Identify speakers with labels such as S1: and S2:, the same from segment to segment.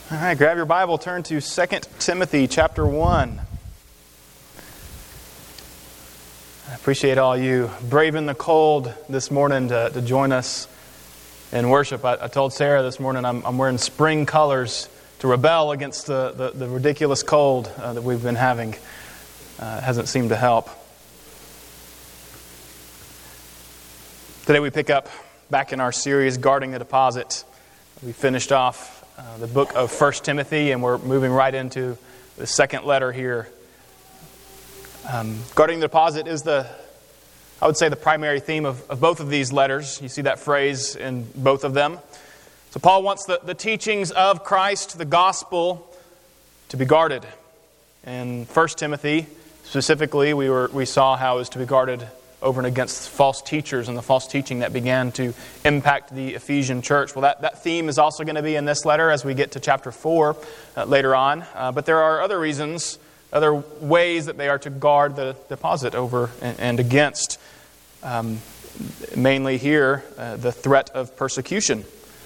S1: All right, grab your Bible, turn to 2 Timothy chapter 1. I appreciate all you braving the cold this morning to join us in worship. I told Sarah this morning I'm wearing spring colors to rebel against the ridiculous cold that we've been having. It hasn't seemed to help. Today we pick up back in our series, Guarding the Deposit. We finished off the book of 1 Timothy, and we're moving right into the second letter here. Guarding the deposit is I would say, the primary theme of both of these letters. You see that phrase in both of them. So Paul wants the teachings of Christ, the gospel, to be guarded. In 1 Timothy, specifically, we saw how it was to be guarded over and against false teachers and the false teaching that began to impact the Ephesian church. Well, that theme is also going to be in this letter as we get to chapter 4 later on. But there are other reasons, other ways that they are to guard the deposit over and against. Mainly here, the threat of persecution.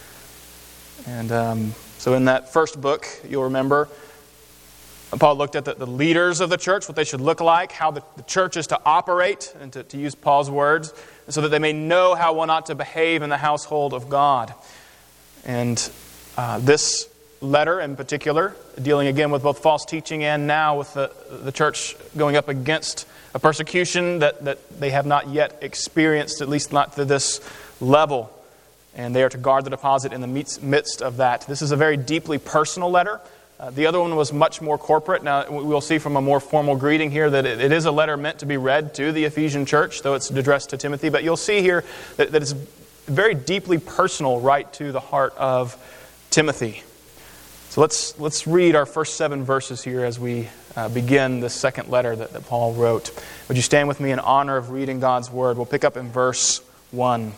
S1: And so in that first book, you'll remember, Paul looked at the leaders of the church, what they should look like, how the church is to operate, and to use Paul's words, so that they may know how one ought to behave in the household of God. And this letter in particular, dealing again with both false teaching and now with the church going up against a persecution that they have not yet experienced, at least not to this level. And they are to guard the deposit in the midst of that. This is a very deeply personal letter. The other one was much more corporate. Now, we'll see from a more formal greeting here that it is a letter meant to be read to the Ephesian church, though it's addressed to Timothy. But you'll see here that it's very deeply personal, right to the heart of Timothy. So let's read our first 7 verses here as we begin this second letter that Paul wrote. Would you stand with me in honor of reading God's Word? We'll pick up in verse 1.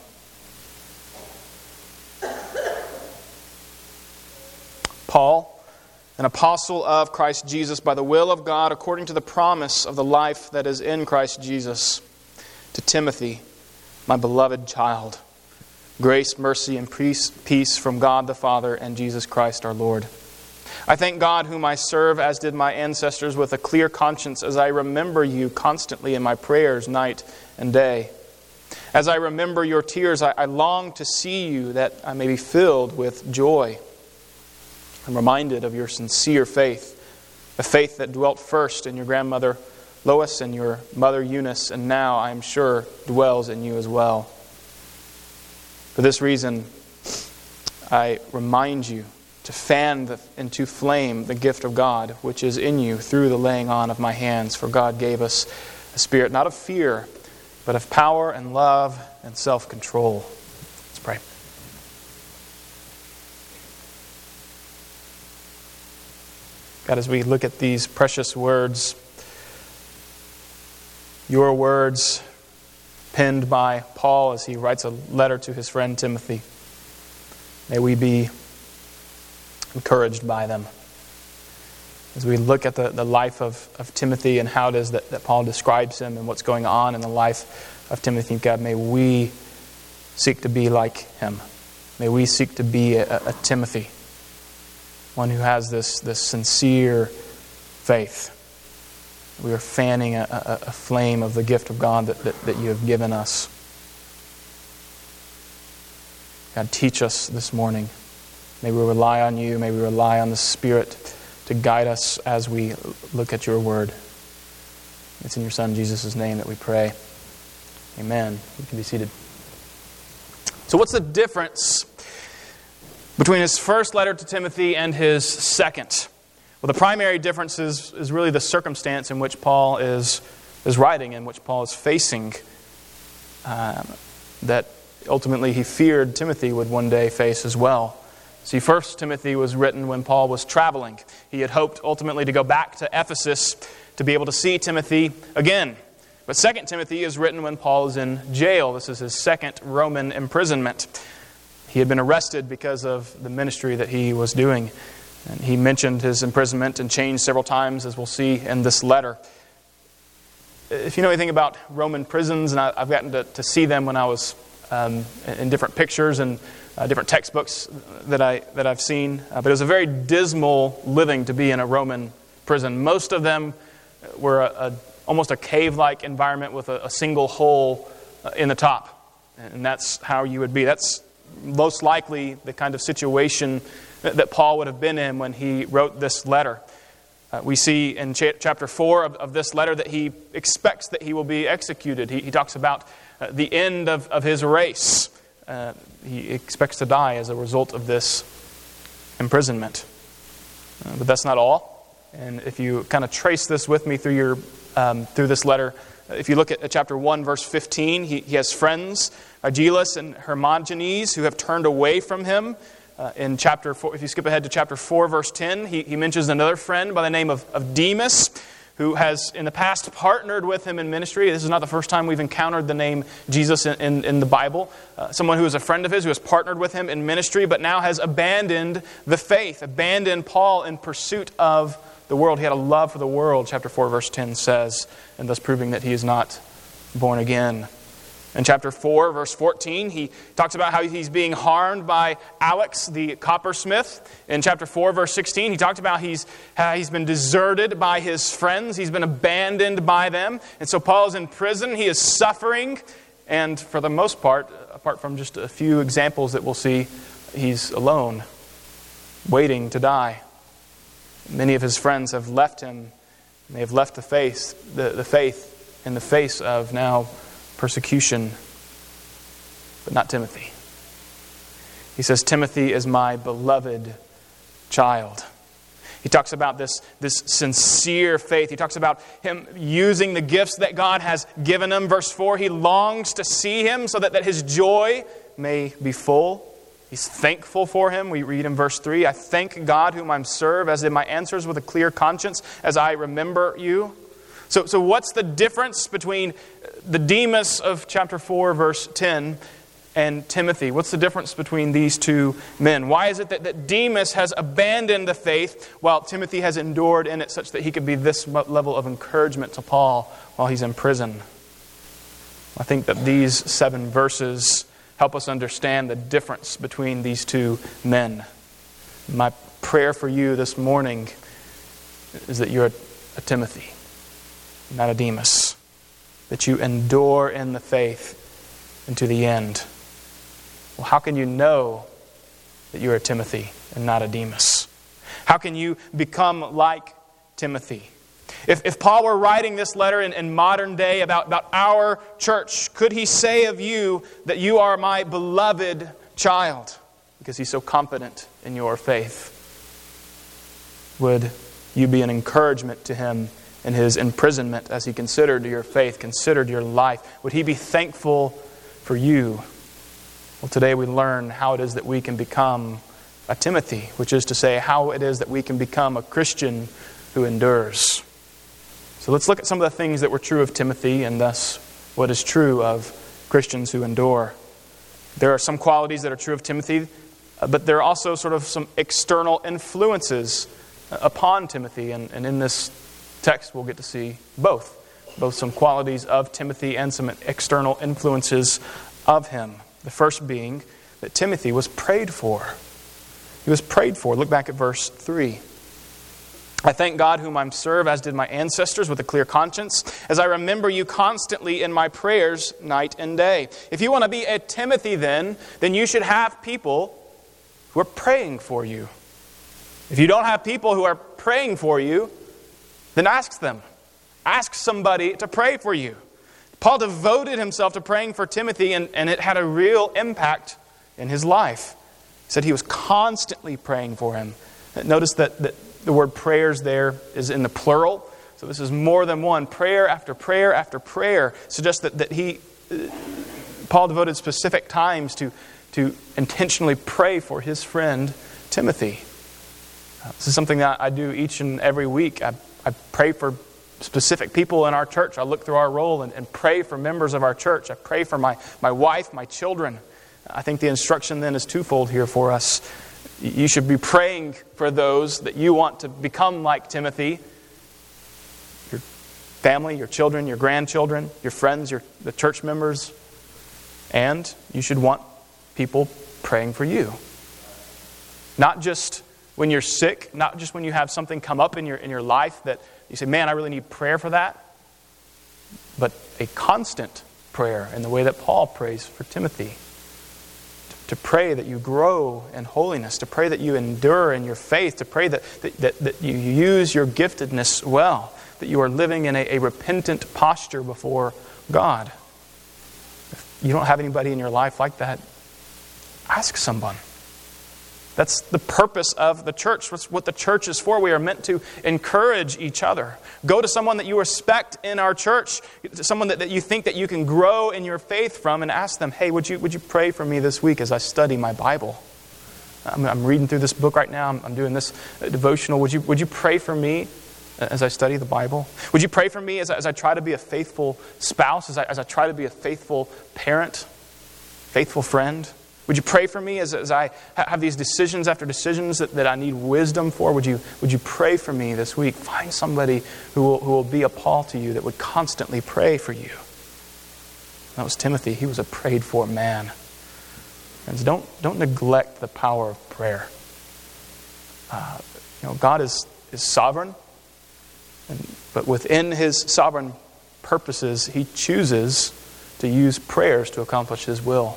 S1: Paul, an apostle of Christ Jesus, by the will of God, according to the promise of the life that is in Christ Jesus, to Timothy, my beloved child, grace, mercy, and peace from God the Father and Jesus Christ our Lord. I thank God, whom I serve, as did my ancestors, with a clear conscience, as I remember you constantly in my prayers night and day. As I remember your tears, I long to see you, that I may be filled with joy. I'm reminded of your sincere faith, a faith that dwelt first in your grandmother Lois and your mother Eunice, and now, I am sure, dwells in you as well. For this reason, I remind you to fan into flame the gift of God, which is in you through the laying on of my hands. For God gave us a spirit not of fear, but of power and love and self-control. Let's pray. God, as we look at these precious words, your words penned by Paul as he writes a letter to his friend Timothy, may we be encouraged by them. As we look at the life of Timothy and how it is that Paul describes him and what's going on in the life of Timothy, God, may we seek to be like him. May we seek to be a Timothy, one who has this sincere faith. We are fanning a flame of the gift of God that you have given us. God, teach us this morning. May we rely on you. May we rely on the Spirit to guide us as we look at your word. It's in your Son, Jesus' name, that we pray. Amen. You can be seated. So what's the difference between his first letter to Timothy and his second? Well, the primary difference is really the circumstance in which Paul is writing, in which Paul is facing, that ultimately he feared Timothy would one day face as well. See, 1 Timothy was written when Paul was traveling. He had hoped ultimately to go back to Ephesus to be able to see Timothy again. But 2 Timothy is written when Paul is in jail. This is his second Roman imprisonment. He had been arrested because of the ministry that he was doing. And he mentioned his imprisonment and changed several times, as we'll see in this letter. If you know anything about Roman prisons, and I've gotten to see them when I was in different pictures and different textbooks that I've seen. But it was a very dismal living to be in a Roman prison. Most of them were almost a cave-like environment with a single hole in the top. And that's how you would be. That's most likely the kind of situation that Paul would have been in when he wrote this letter. We see in chapter 4 of this letter that he expects that he will be executed. He talks about the end of his race. He expects to die as a result of this imprisonment. But that's not all. And if you kind of trace this with me through this letter, if you look at chapter 1, verse 15, he has friends, Argelus and Hermogenes, who have turned away from him. In chapter 4, if you skip ahead to chapter 4, verse 10, he mentions another friend by the name of Demas, who has in the past partnered with him in ministry. This is not the first time we've encountered the name Jesus in the Bible. Someone who is a friend of his, who has partnered with him in ministry, but now has abandoned the faith, abandoned Paul in pursuit of the world. He had a love for the world, chapter 4, verse 10 says, and thus proving that he is not born again. In chapter 4, verse 14, he talks about how he's being harmed by Alex, the coppersmith. In chapter 4, verse 16, he talked about how he's been deserted by his friends. He's been abandoned by them. And so Paul is in prison. He is suffering. And for the most part, apart from just a few examples that we'll see, he's alone, waiting to die. Many of his friends have left him. And they have left the faith in the face of now persecution, but not Timothy. He says, Timothy is my beloved child. He talks about this sincere faith. He talks about him using the gifts that God has given him. Verse 4, he longs to see him so that his joy may be full. He's thankful for him. We read in verse 3, I thank God whom I serve, as in my answers with a clear conscience, as I remember you. So what's the difference between the Demas of chapter 4, verse 10, and Timothy? What's the difference between these two men? Why is it that Demas has abandoned the faith while Timothy has endured in it such that he could be this level of encouragement to Paul while he's in prison? I think that these 7 verses help us understand the difference between these two men. My prayer for you this morning is that you're a Timothy, not a Demas. That you endure in the faith into the end. Well, how can you know that you're a Timothy and not a Demas? How can you become like Timothy? If Paul were writing this letter in modern day about our church, could he say of you that you are my beloved child? Because he's so confident in your faith. Would you be an encouragement to him in his imprisonment as he considered your faith, considered your life? Would he be thankful for you? Well, today we learn how it is that we can become a Timothy, which is to say, how it is that we can become a Christian who endures. So let's look at some of the things that were true of Timothy and thus what is true of Christians who endure. There are some qualities that are true of Timothy, but there are also sort of some external influences upon Timothy, and in this text we'll get to see both some qualities of Timothy and some external influences of him. The first being that Timothy was prayed for. He was prayed for. Look back at verse 3. I thank God whom I serve, as did my ancestors, with a clear conscience, as I remember you constantly in my prayers night and day. If you want to be a Timothy then you should have people who are praying for you. If you don't have people who are praying for you, then ask them. Ask somebody to pray for you. Paul devoted himself to praying for Timothy, and it had a real impact in his life. He said he was constantly praying for him. Notice that the word prayers there is in the plural. So this is more than one. Prayer after prayer after prayer suggests that Paul devoted specific times to intentionally pray for his friend Timothy. This is something that I do each and every week. I pray for specific people in our church. I look through our roll and pray for members of our church. I pray for my wife, my children. I think the instruction then is twofold here for us. You should be praying for those that you want to become like Timothy. Your family, your children, your grandchildren, your friends, the church members. And you should want people praying for you. Not just when you're sick, not just when you have something come up in your life that you say, man, I really need prayer for that. But a constant prayer in the way that Paul prays for Timothy. To pray that you grow in holiness, to pray that you endure in your faith, to pray that you use your giftedness well, that you are living in a repentant posture before God. If you don't have anybody in your life like that, ask someone. That's the purpose of the church. That's what the church is for. We are meant to encourage each other. Go to someone that you respect in our church, someone that you think that you can grow in your faith from, and ask them, hey, would you pray for me this week as I study my Bible? I'm reading through this book right now. I'm doing this devotional. Would you pray for me as I study the Bible? Would you pray for me as I try to be a faithful spouse, as I try to be a faithful parent, faithful friend? Would you pray for me as I have these decisions after decisions that I need wisdom for? Would you pray for me this week? Find somebody who will be a Paul to you that would constantly pray for you. That was Timothy. He was a prayed for man. Friends, don't neglect the power of prayer. God is sovereign, but within His sovereign purposes, He chooses to use prayers to accomplish His will.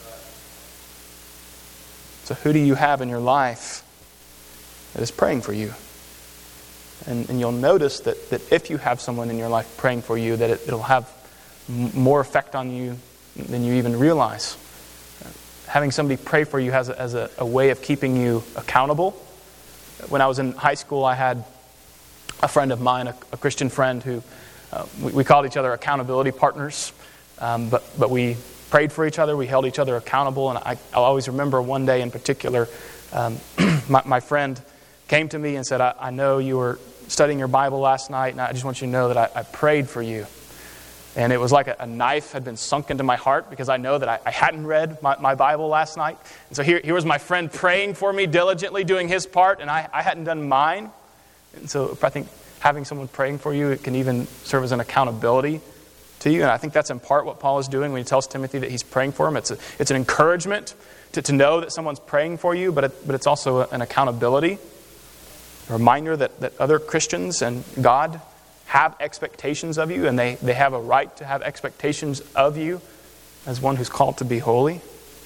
S1: So who do you have in your life that is praying for you? And you'll notice that if you have someone in your life praying for you, that it'll have more effect on you than you even realize. Having somebody pray for you has as a way of keeping you accountable. When I was in high school, I had a friend of mine, a Christian friend, who we called each other accountability partners. But we prayed for each other. We held each other accountable. And I'll always remember one day in particular, my friend came to me and said, I know you were studying your Bible last night, and I just want you to know that I prayed for you. And it was like a knife had been sunk into my heart, because I know that I hadn't read my Bible last night. And so here was my friend praying for me diligently, doing his part, and I hadn't done mine. And so I think having someone praying for you, it can even serve as an accountability to you. And I think that's in part what Paul is doing when he tells Timothy that he's praying for him. It's an encouragement to know that someone's praying for you, but it's also an accountability, a reminder that other Christians and God have expectations of you, and they have a right to have expectations of you as one who's called to be holy.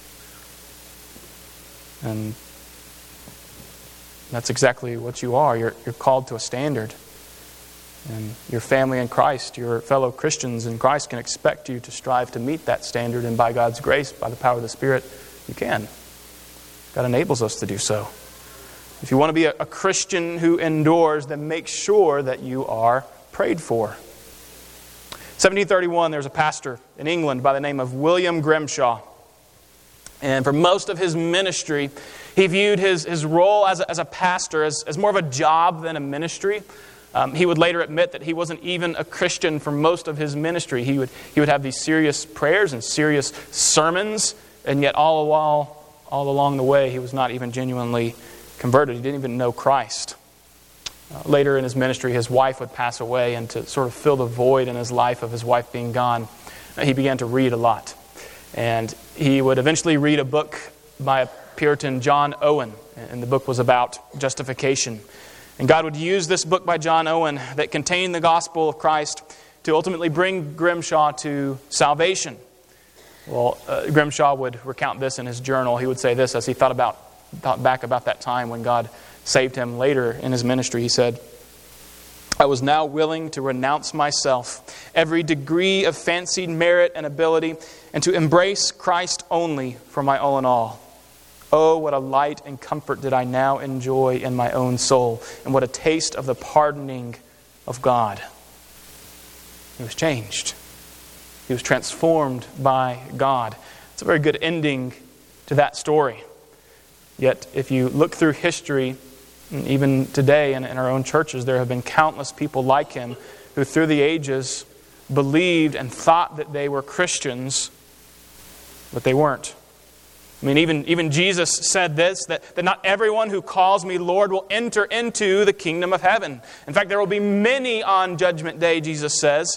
S1: And that's exactly what you are. You're called to a standard. And your family in Christ, your fellow Christians in Christ, can expect you to strive to meet that standard, and by God's grace, by the power of the Spirit, you can. God enables us to do so. If you want to be a Christian who endures, then make sure that you are prayed for. 1731, there's a pastor in England by the name of William Grimshaw. And for most of his ministry, he viewed his role as a pastor as more of a job than a ministry. He would later admit that he wasn't even a Christian for most of his ministry. He would have these serious prayers and serious sermons, and yet all along the way, he was not even genuinely converted. He didn't even know Christ. Later in his ministry, his wife would pass away, and to sort of fill the void in his life of his wife being gone, he began to read a lot. And he would eventually read a book by a Puritan, John Owen, and the book was about justification. And God would use this book by John Owen that contained the gospel of Christ to ultimately bring Grimshaw to salvation. Well, Grimshaw would recount this in his journal. He would say this as he thought back about that time when God saved him later in his ministry. He said, I was now willing to renounce myself, every degree of fancied merit and ability, and to embrace Christ only for my all in all. Oh, what a light and comfort did I now enjoy in my own soul, and what a taste of the pardoning of God. He was changed. He was transformed by God. It's a very good ending to that story. Yet, if you look through history, even today in our own churches, there have been countless people like him who through the ages believed and thought that they were Christians, but they weren't. I mean, even Jesus said this, that not everyone who calls me Lord will enter into the kingdom of heaven. In fact, there will be many on Judgment Day, Jesus says,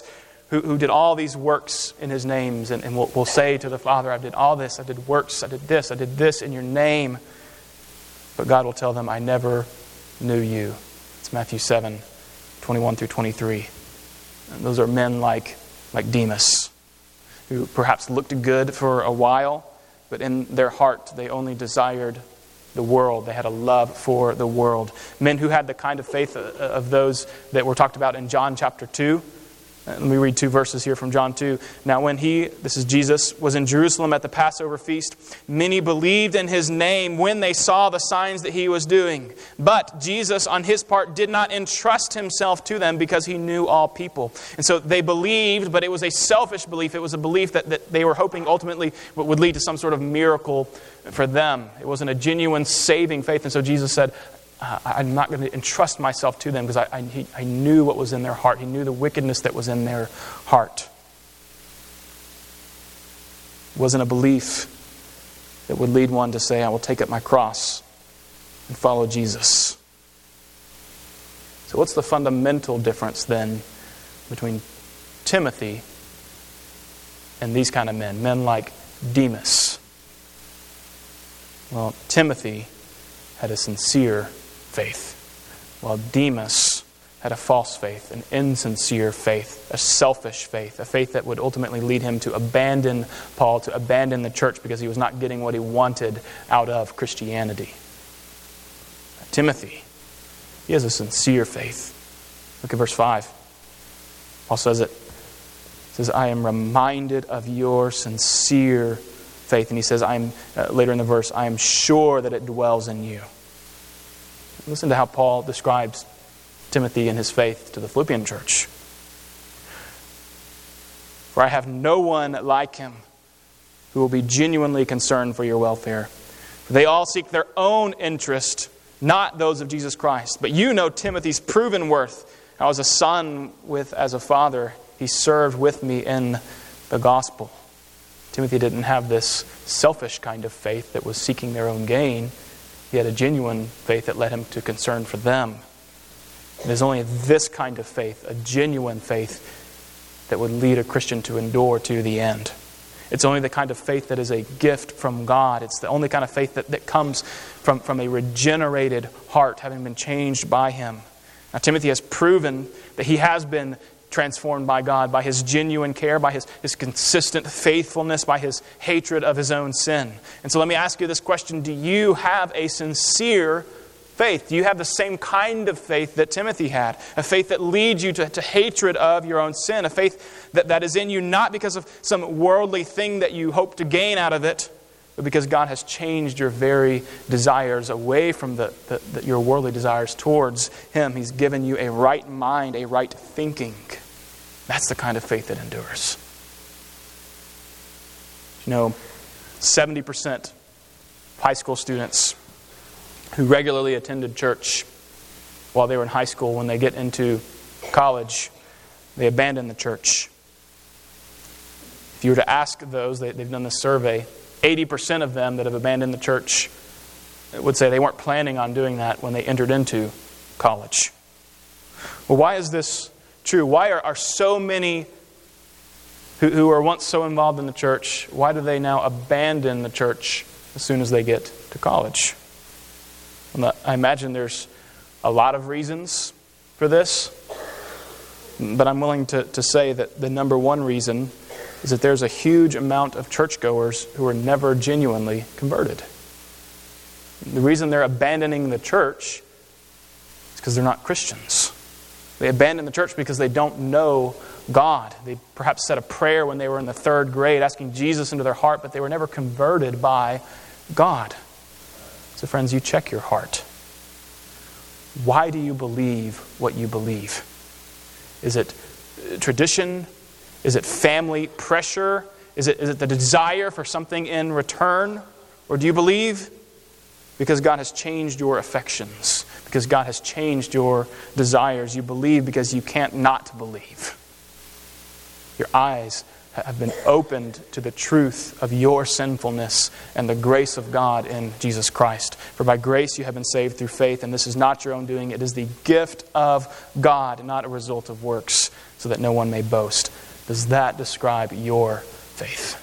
S1: who did all these works in his names, and will say to the Father, I did all this, I did works, I did this in your name. But God will tell them, I never knew you. It's Matthew 7, 21 through 23. And those are men like Demas, who perhaps looked good for a while, but in their heart they only desired the world. They had a love for the world. Men who had the kind of faith of those that were talked about in John chapter 2. Let me read 2 verses here from John 2. Now when this is Jesus, was in Jerusalem at the Passover feast, many believed in his name when they saw the signs that he was doing. But Jesus, on his part, did not entrust himself to them because he knew all people. And so they believed, but it was a selfish belief. It was a belief that they were hoping ultimately would lead to some sort of miracle for them. It wasn't a genuine saving faith. And so Jesus said, I'm not going to entrust myself to them because I knew what was in their heart. He knew the wickedness that was in their heart. It wasn't a belief that would lead one to say, I will take up my cross and follow Jesus. So what's the fundamental difference then between Timothy and these kind of men? Men like Demas. Well, Timothy had a sincere faith, while Demas had a false faith, an insincere faith, a selfish faith, a faith that would ultimately lead him to abandon Paul, to abandon the church because he was not getting what he wanted out of Christianity. Timothy, he has a sincere faith. Look at verse 5. Paul says it. He says, I am reminded of your sincere faith. And he says, later in the verse, I am sure that it dwells in you. Listen to how Paul describes Timothy and his faith to the Philippian church. For I have no one like him who will be genuinely concerned for your welfare. For they all seek their own interest, not those of Jesus Christ. But you know Timothy's proven worth. How as a son as a father, he served with me in the gospel. Timothy didn't have this selfish kind of faith that was seeking their own gain. He had a genuine faith that led him to concern for them. It is only this kind of faith, a genuine faith, that would lead a Christian to endure to the end. It's only the kind of faith that is a gift from God. It's the only kind of faith that comes from a regenerated heart, having been changed by Him. Now, Timothy has proven that he has been transformed by God, by his genuine care, by his consistent faithfulness, by his hatred of his own sin. And so let me ask you this question. Do you have a sincere faith? Do you have the same kind of faith that Timothy had? A faith that leads you to hatred of your own sin. A faith that is in you not because of some worldly thing that you hope to gain out of it, but because God has changed your very desires away from your worldly desires towards Him. He's given you a right mind, a right thinking. That's the kind of faith that endures. 70% of high school students who regularly attended church while they were in high school, when they get into college, they abandon the church. If you were to ask those, they've done this survey, 80% of them that have abandoned the church would say they weren't planning on doing that when they entered into college. Well, why is this true? Why are so many who were once so involved in the church, why do they now abandon the church as soon as they get to college? Well, I imagine there's a lot of reasons for this, but I'm willing to say that the number one reason is that there's a huge amount of churchgoers who are never genuinely converted. The reason they're abandoning the church is because they're not Christians. They abandon the church because they don't know God. They perhaps said a prayer when they were in the 3rd grade, asking Jesus into their heart, but they were never converted by God. So friends, you check your heart. Why do you believe what you believe? Is it tradition? Is it family pressure? Is it the desire for something in return? Or do you believe because God has changed your affections? Because God has changed your desires? You believe because you can't not believe. Your eyes have been opened to the truth of your sinfulness and the grace of God in Jesus Christ. For by grace you have been saved through faith, and this is not your own doing. It is the gift of God, not a result of works, so that no one may boast. Does that describe your faith?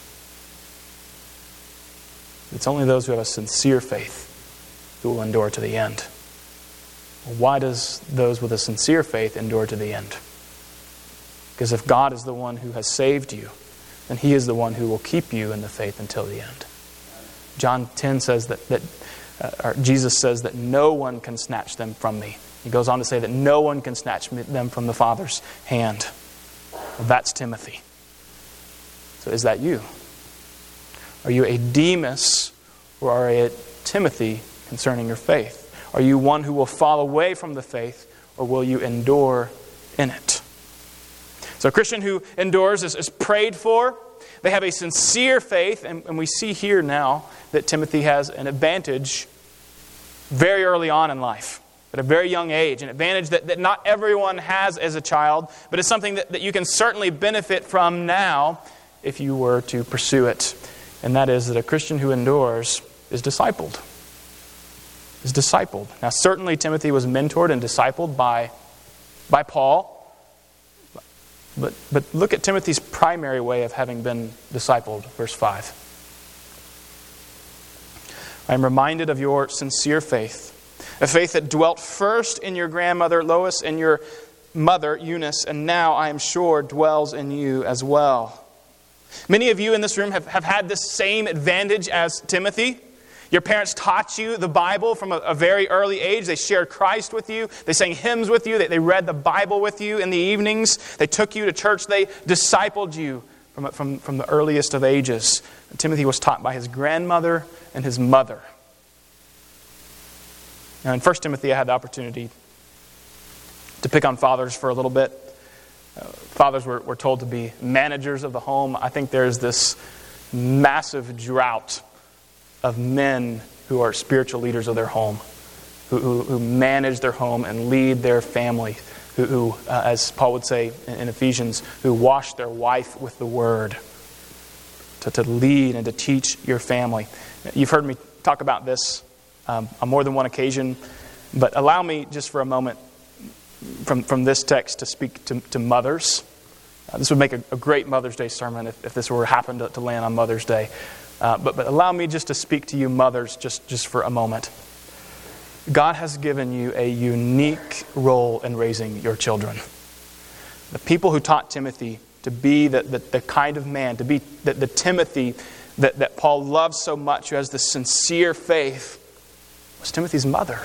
S1: It's only those who have a sincere faith who will endure to the end. Why does those with a sincere faith endure to the end? Because if God is the one who has saved you, then He is the one who will keep you in the faith until the end. John 10 says or Jesus says that no one can snatch them from me. He goes on to say that no one can snatch them from the Father's hand. Well, that's Timothy. So is that you? Are you a Demas or are you a Timothy concerning your faith? Are you one who will fall away from the faith, or will you endure in it? So a Christian who endures is prayed for. They have a sincere faith, and we see here now that Timothy has an advantage very early on in life, at a very young age, an advantage that not everyone has as a child, but it's something that you can certainly benefit from now if you were to pursue it. And that is that a Christian who endures is discipled. Now certainly Timothy was mentored and discipled by Paul. But look at Timothy's primary way of having been discipled, verse 5. I am reminded of your sincere faith, a faith that dwelt first in your grandmother Lois and your mother Eunice, and now I am sure dwells in you as well. Many of you in this room have had this same advantage as Timothy. Your parents taught you the Bible from a very early age. They shared Christ with you. They sang hymns with you. They read the Bible with you in the evenings. They took you to church. They discipled you from the earliest of ages. Timothy was taught by his grandmother and his mother. Now in 1 Timothy, I had the opportunity to pick on fathers for a little bit. Fathers were told to be managers of the home. I think there's this massive drought of men who are spiritual leaders of their home, who manage their home and lead their family, who as Paul would say in Ephesians, who wash their wife with the word, to lead and to teach your family. You've heard me talk about this on more than one occasion, but allow me just for a moment from this text to speak to mothers. This would make a great Mother's Day sermon if this were happened to land on Mother's Day. But allow me just to speak to you mothers just for a moment. God has given you a unique role in raising your children. The people who taught Timothy to be the kind of man, to be the Timothy that Paul loves so much, who has the sincere faith, was Timothy's mother.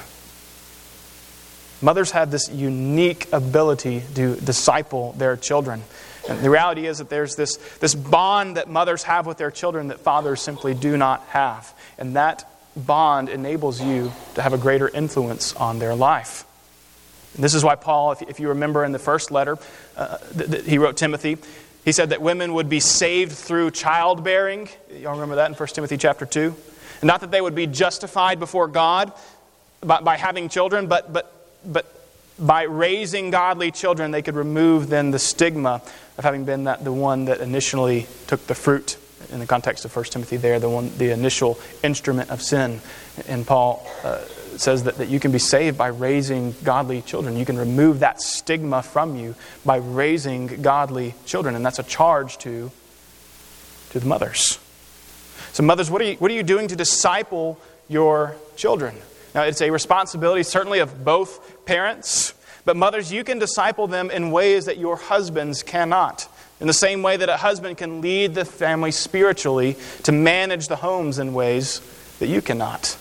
S1: Mothers have this unique ability to disciple their children. And the reality is that there's this bond that mothers have with their children that fathers simply do not have. And that bond enables you to have a greater influence on their life. And this is why Paul, if you remember in the first letter that he wrote Timothy, he said that women would be saved through childbearing. Y'all remember that in 1 Timothy chapter 2? And not that they would be justified before God by having children, but by raising godly children, they could remove then the stigma of having been the one that initially took the fruit, in the context of 1 Timothy there, the initial instrument of sin. And Paul says that you can be saved by raising godly children. You can remove that stigma from you by raising godly children. And that's a charge to the mothers. So mothers, what are you doing to disciple your children? Now, it's a responsibility certainly of both parents, but mothers, you can disciple them in ways that your husbands cannot. In the same way that a husband can lead the family spiritually to manage the homes in ways that you cannot.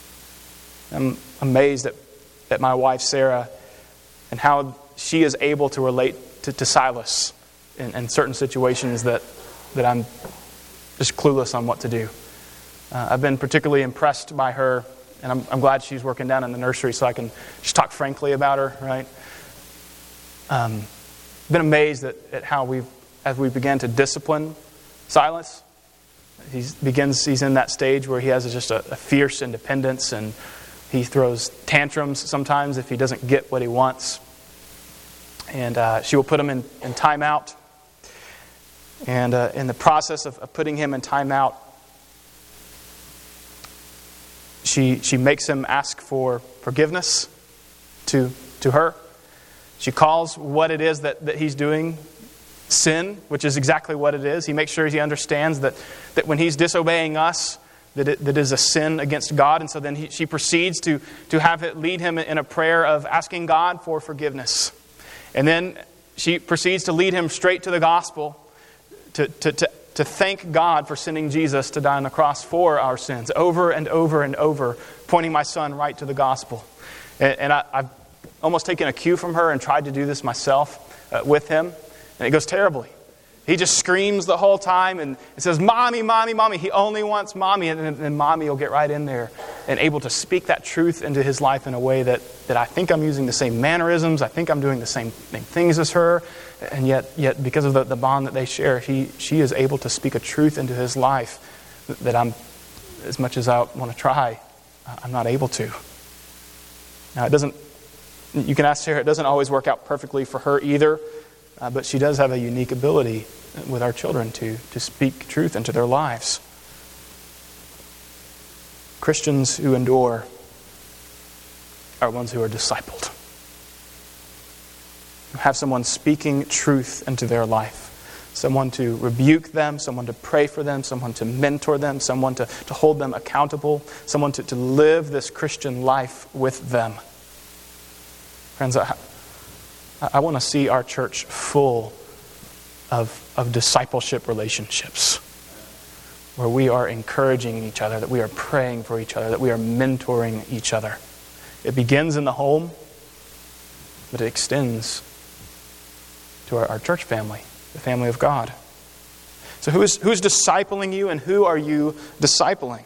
S1: I'm amazed at my wife, Sarah, and how she is able to relate to Silas in certain situations that I'm just clueless on what to do. I've been particularly impressed by her. And I'm glad she's working down in the nursery so I can just talk frankly about her, right? Been amazed at how as we began to discipline Silas. He's in that stage where he has just a fierce independence, and he throws tantrums sometimes if he doesn't get what he wants. And she will put him in timeout. And in the process of putting him in timeout, She makes him ask for forgiveness to her. She calls what it is that he's doing sin, which is exactly what it is. He makes sure he understands that when he's disobeying us, that it is a sin against God. And so then she proceeds to have it lead him in a prayer of asking God for forgiveness. And then she proceeds to lead him straight to the gospel, to thank God for sending Jesus to die on the cross for our sins, over and over and over, pointing my son right to the gospel. And I've almost taken a cue from her and tried to do this myself with him, and it goes terribly. He just screams the whole time and says, "Mommy, Mommy, Mommy." He only wants Mommy, and then Mommy will get right in there and able to speak that truth into his life in a way that I think I'm using the same mannerisms, I think I'm doing the same things as her, and yet because of the bond that they share, she is able to speak a truth into his life that I'm, as much as I want to try, I'm not able to. Now, you can ask Sarah, it doesn't always work out perfectly for her either, but she does have a unique ability with our children to speak truth into their lives. Christians who endure are ones who are discipled. Have someone speaking truth into their life. Someone to rebuke them, someone to pray for them, someone to mentor them, someone to hold them accountable, someone to live this Christian life with them. Friends, I want to see our church full of discipleship relationships, where we are encouraging each other, that we are praying for each other, that we are mentoring each other. It begins in the home, but it extends to our church family, the family of God. So who's discipling you, and who are you discipling?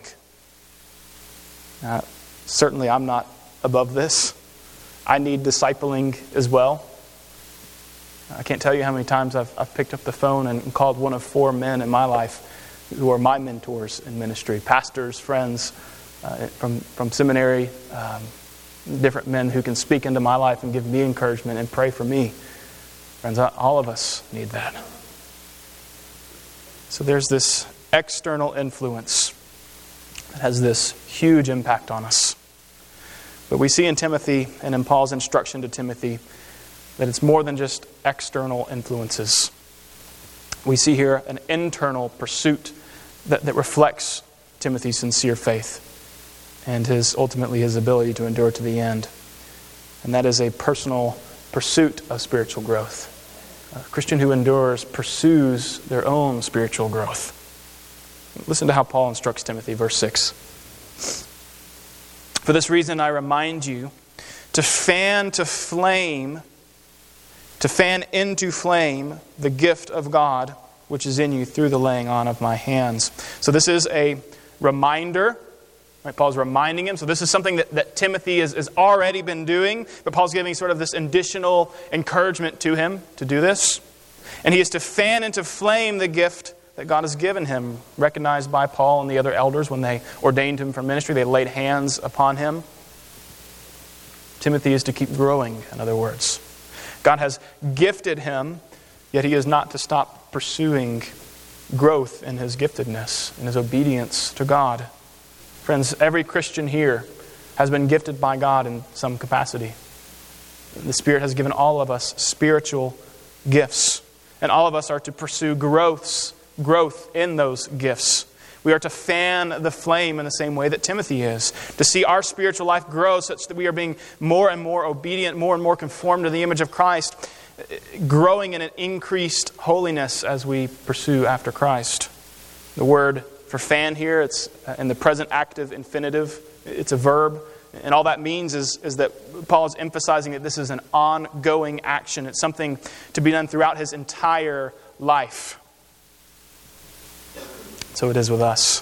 S1: Certainly I'm not above this. I need discipling as well. I can't tell you how many times I've picked up the phone and called one of 4 men in my life who are my mentors in ministry, pastors, friends from seminary, different men who can speak into my life and give me encouragement and pray for me. Friends, all of us need that. So there's this external influence that has this huge impact on us. But we see in Timothy and in Paul's instruction to Timothy that it's more than just external influences. We see here an internal pursuit that reflects Timothy's sincere faith and ultimately his ability to endure to the end. And that is a personal pursuit of spiritual growth. A Christian who endures pursues their own spiritual growth. Listen to how Paul instructs Timothy, verse 6. "For this reason I remind you to fan into flame the gift of God which is in you through the laying on of my hands." So this is a reminder. Right? Paul's reminding him. So this is something that Timothy has already been doing, but Paul's giving sort of this additional encouragement to him to do this. And he is to fan into flame the gift that God has given him, recognized by Paul and the other elders when they ordained him for ministry. They laid hands upon him. Timothy is to keep growing, in other words. God has gifted him, yet he is not to stop pursuing growth in his giftedness, in his obedience to God. Friends, every Christian here has been gifted by God in some capacity. The Spirit has given all of us spiritual gifts, and all of us are to pursue growth in those gifts. We are to fan the flame in the same way that Timothy is, to see our spiritual life grow such that we are being more and more obedient, more and more conformed to the image of Christ, growing in an increased holiness as we pursue after Christ. The word for fan here, it's in the present active infinitive. It's a verb. And all that means is that Paul is emphasizing that this is an ongoing action. It's something to be done throughout his entire life. So it is with us.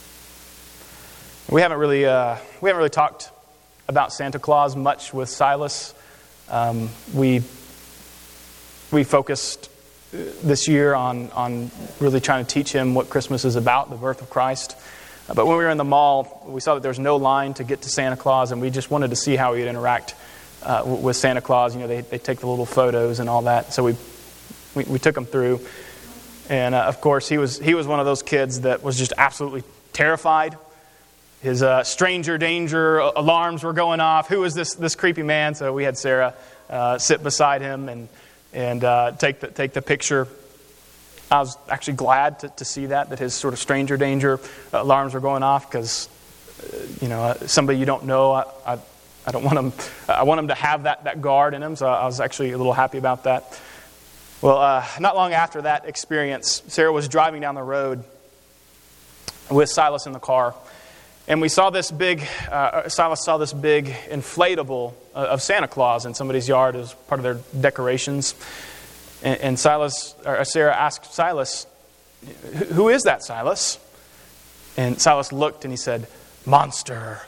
S1: We haven't really talked about Santa Claus much with Silas. We focused this year on really trying to teach him what Christmas is about, the birth of Christ. But when we were in the mall, we saw that there was no line to get to Santa Claus, and we just wanted to see how he would interact with Santa Claus. You know, they take the little photos and all that. So we took him through. And of course, he was one of those kids that was just absolutely terrified. His stranger danger alarms were going off. Who is this creepy man? So we had Sarah sit beside him, and and take the picture. I was actually glad to see that his sort of stranger danger alarms were going off, because somebody you don't know, I don't want him. I want him to have that guard in him. So I was actually a little happy about that. Well, not long after that experience, Sarah was driving down the road with Silas in the car, and we saw this big. Silas saw this big inflatable of Santa Claus in somebody's yard as part of their decorations. And Sarah asked Silas, "Who is that, Silas?" And Silas looked and he said, "Monster."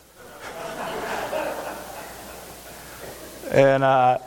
S1: And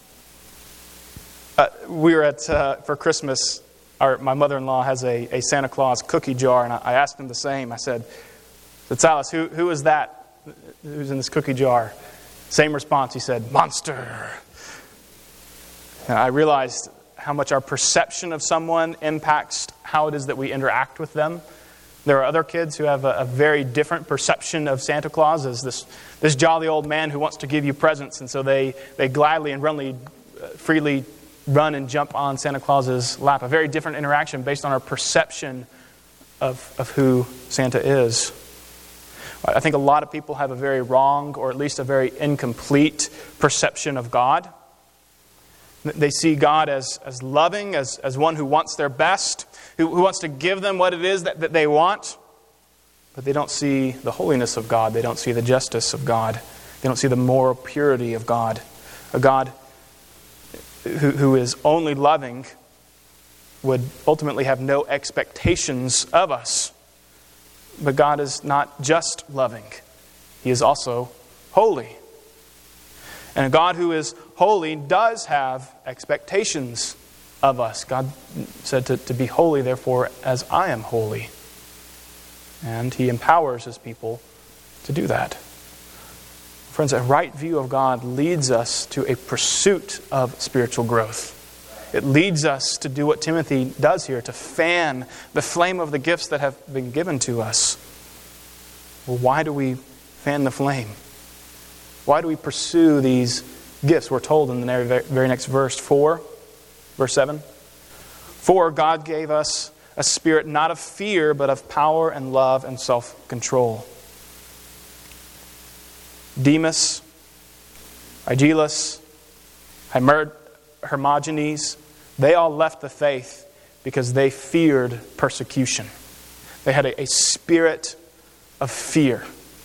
S1: we were at for Christmas. My mother-in-law has a Santa Claus cookie jar, and I asked him the same. I said, "Silas, who is that? Who's in this cookie jar?" Same response. He said, "Monster." And I realized how much our perception of someone impacts how it is that we interact with them. There are other kids who have a very different perception of Santa Claus as this jolly old man who wants to give you presents, and so they gladly and freely run and jump on Santa Claus's lap. A very different interaction based on our perception of who Santa is. I think a lot of people have a very wrong, or at least a very incomplete perception of God. They see God as loving, as one who wants their best, who wants to give them what it is that they want. But they don't see the holiness of God. They don't see the justice of God. They don't see the moral purity of God. A God who is only loving would ultimately have no expectations of us. But God is not just loving. He is also holy. And a God who is holy does have expectations of us. God said to be holy, therefore, as I am holy. And He empowers His people to do that. Friends, a right view of God leads us to a pursuit of spiritual growth. It leads us to do what Timothy does here, to fan the flame of the gifts that have been given to us. Well, why do we fan the flame? Why do we pursue these gifts? We're told in the very next verse 4, verse 7. For God gave us a spirit not of fear, but of power and love and self-control. Demas, Hygelus, Hermogenes, they all left the faith because they feared persecution. They had a spirit of fear.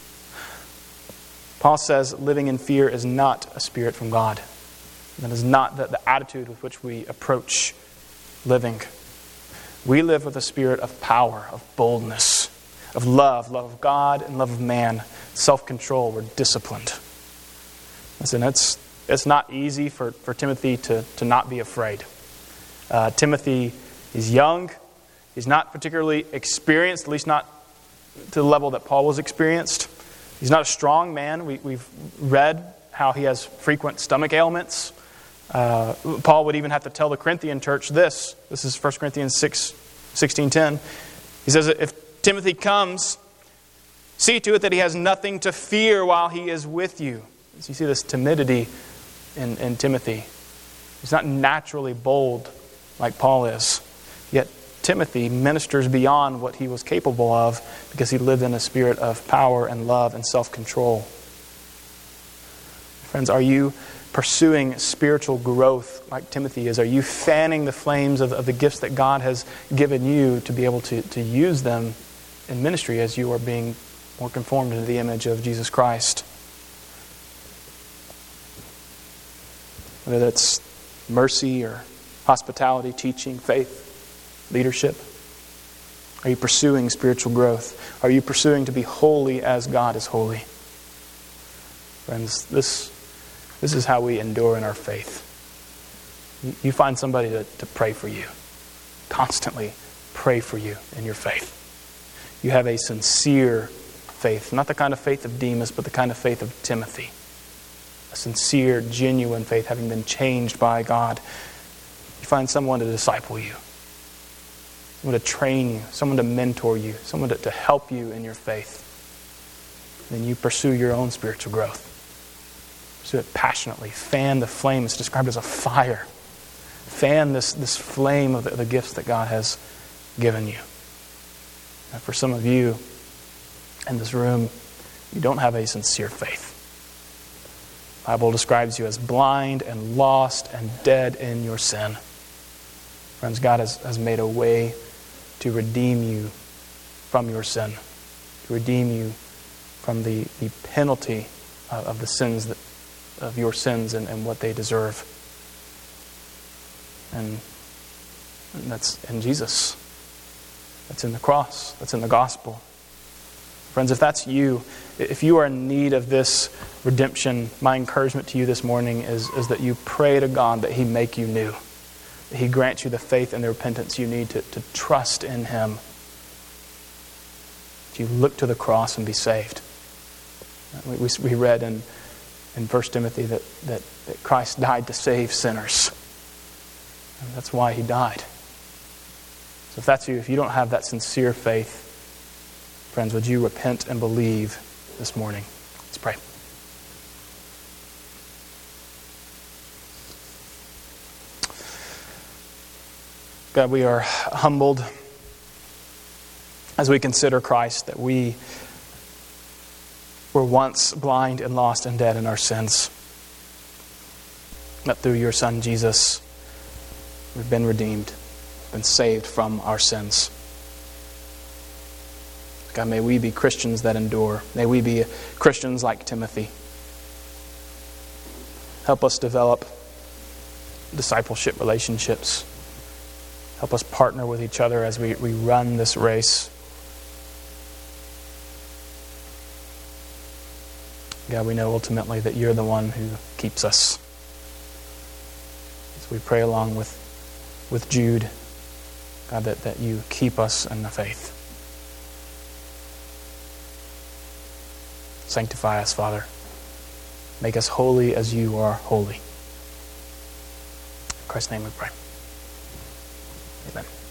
S1: Paul says living in fear is not a spirit from God. That is not the attitude with which we approach living. We live with a spirit of power, of boldness, of love of God and love of man, self-control. We're disciplined. Listen, it's not easy for Timothy to not be afraid. Timothy is young. He's not particularly experienced, at least not to the level that Paul was experienced. He's not a strong man. We've read how he has frequent stomach ailments. Paul would even have to tell the Corinthian church this. This is 1 Corinthians 16:10. He says, if Timothy comes, see to it that he has nothing to fear while he is with you. So you see this timidity in Timothy. He's not naturally bold like Paul is. Yet Timothy ministers beyond what he was capable of because he lived in a spirit of power and love and self-control. Friends, are you pursuing spiritual growth like Timothy is? Are you fanning the flames of the gifts that God has given you to be able to use them in ministry as you are being more conformed into the image of Jesus Christ? Whether that's mercy or hospitality, teaching, faith, leadership. Are you pursuing spiritual growth? Are you pursuing to be holy as God is holy? Friends, this is how we endure in our faith. You find somebody to pray for you. Constantly pray for you in your faith. You have a sincere faith. Not the kind of faith of Demas, but the kind of faith of Timothy. A sincere, genuine faith, having been changed by God. You find someone to disciple you. Someone to train you. Someone to mentor you. Someone to help you in your faith. Then you pursue your own spiritual growth. Pursue it passionately. Fan the flame. It's described as a fire. fan this flame of the gifts that God has given you. And for some of you in this room, you don't have a sincere faith. The Bible describes you as blind and lost and dead in your sin. Friends, God has made a way to redeem you from your sin, to redeem you from the penalty of the sins of your sins and what they deserve. And that's in Jesus. That's in the cross. That's in the gospel. Friends, if that's you, if you are in need of this redemption, my encouragement to you this morning is that you pray to God that He make you new. That He grant you the faith and the repentance you need to trust in Him. That you look to the cross and be saved. We read in 1 Timothy that Christ died to save sinners. And that's why He died. So if that's you, if you don't have that sincere faith, friends, would you repent and believe this morning? Let's pray. God, we are humbled as we consider Christ, that we were once blind and lost and dead in our sins. That through your Son, Jesus, we've been redeemed, been saved from our sins. God, may we be Christians that endure. May we be Christians like Timothy. Help us develop discipleship relationships. Help us partner with each other as we run this race. God, we know ultimately that you're the one who keeps us. As we pray along with Jude, God, that you keep us in the faith. Sanctify us, Father. Make us holy as you are holy. In Christ's name we pray. Amen.